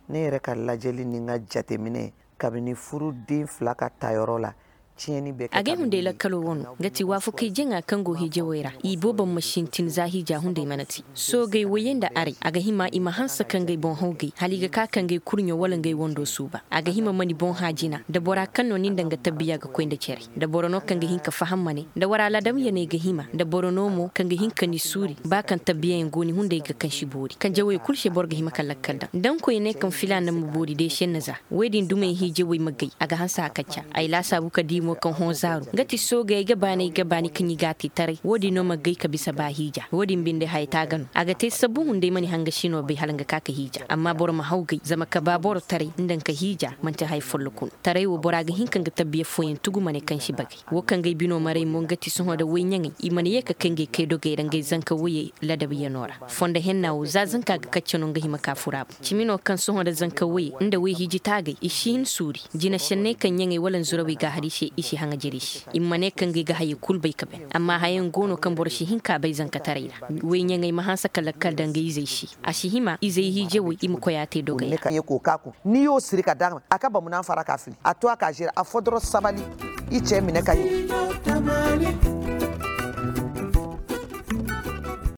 ne yɛrɛ ka lajɛli ni ka jateminɛ kabini furu den 2 ka tayɔrɔ la age hunde la kalo wono gati wafu kai jenga kango hije wera I boba mashintin zahija hunde manati so gai wayenda ari aga hima ima hansa kangai bon hoge haliga ka kangai kurnyo walangai wondo suba aga hima mani bon hajina da bora kanno nindanga tabiya ga koinda cere da borono kangai hinka fahammane da wara ladam yane ga hima da borono mo kangai hinka ni suri ba kan tabiya ngoni hunde ga kan shibori kan jawe kulshe borga hima kallakkalda dan ko ne kan filana mu bori de shennaza wedin dume hije way magai aga hansa akacca ay la sabu kadimo kan honzaru ngati soga ga bani kan yigati tare wodi no magai ka bisa ba hija wodi binde hayta gano aga te sabu hunde mani hanga shino bai halanga kaka hija amma bor ma haugai zama ka babor tare indan ka hija man ta hay follukun tare wo boraga hinkan ga tabbiye foyin tugu mane kan shi bagai wo kan ga bino mare mon gati sun hoda wenyan imani yaka kange kai dogai rangai zanka wuye ladabi yanora fonda henna wo zazan ka ga kacce ga hima kafura cimino kan sun hoda zanka wuye inda wuye hiji tagai ishin suri jina shanne kan yangai walan zurawi ga harishe ishi hanga jirishi immane kan ga hayi kulbai kabe amma hayan gono kan borshi hinka bai zanka taraira wenya ngai mahansa kalakal danga izai shi ashihima izai hije wo im koyate dogai kan yeko kaku ni yo sirika dama akaba munan fara kafili atwa ka jira afodro sabali iche mine kai